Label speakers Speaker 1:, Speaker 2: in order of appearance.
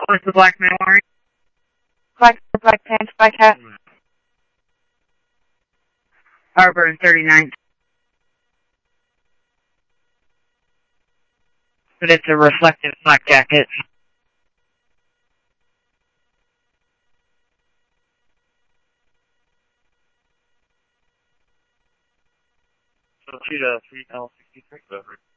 Speaker 1: What's the black man wearing?
Speaker 2: Black pants, black hat.
Speaker 1: Arbor and 39th. But it's a reflective black jacket.
Speaker 3: So shoot a 3L63 over.